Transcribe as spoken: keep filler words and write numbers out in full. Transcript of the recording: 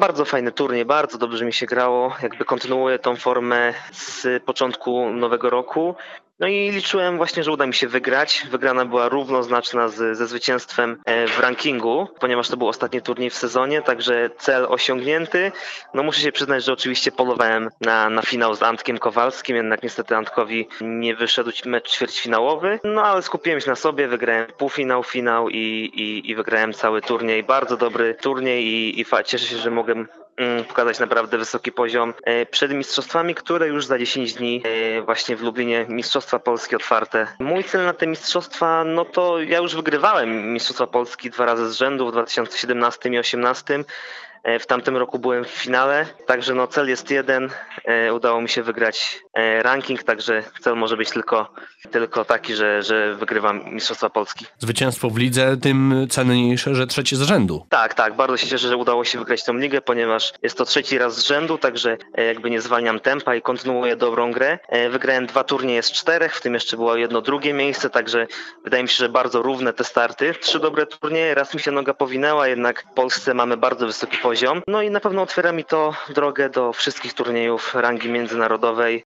Bardzo fajny turniej, bardzo dobrze mi się grało. Jakby kontynuuję tą formę z początku nowego roku. No i liczyłem właśnie, że uda mi się wygrać. Wygrana była równoznaczna z, ze zwycięstwem e, w rankingu, ponieważ to był ostatni turniej w sezonie, także cel osiągnięty. No muszę się przyznać, że oczywiście polowałem na, na finał z Antkiem Kowalskim, jednak niestety Antkowi nie wyszedł mecz ćwierćfinałowy. No ale skupiłem się na sobie, wygrałem półfinał, finał i, i, i wygrałem cały turniej. Bardzo dobry turniej i, i fa- cieszę się, że mogę mm, pokazać naprawdę wysoki poziom e, przed mistrzostwami, które już za dziesięć dni e, właśnie w Lublinie, Mistrzostwa Polski otwarte. Mój cel na te mistrzostwa, no to ja już wygrywałem Mistrzostwa Polski dwa razy z rzędu w dwa tysiące siedemnastym i osiemnastym. E, W tamtym roku byłem w finale, także no cel jest jeden. E, Udało mi się wygrać e, ranking, także cel może być tylko, tylko taki, że, że wygrywam Mistrzostwa Polski. Zwycięstwo w lidze, tym cenniejsze, że trzecie z rzędu. Tak, tak, bardzo się cieszę, że udało się wygrać tę ligę, ponieważ jest to trzeci raz z rzędu, także e, jakby nie zwalniam tempa i kontynuuję dobrą grę. E, Wygrałem dwa turnieje z czterech, w tym jeszcze było jedno drugie miejsce, także wydaje mi się, że bardzo równe te starty. Trzy dobre turnieje, raz mi się noga powinęła, jednak w Polsce mamy bardzo wysoki poziom. No i na pewno otwiera mi to drogę do wszystkich turniejów rangi międzynarodowej.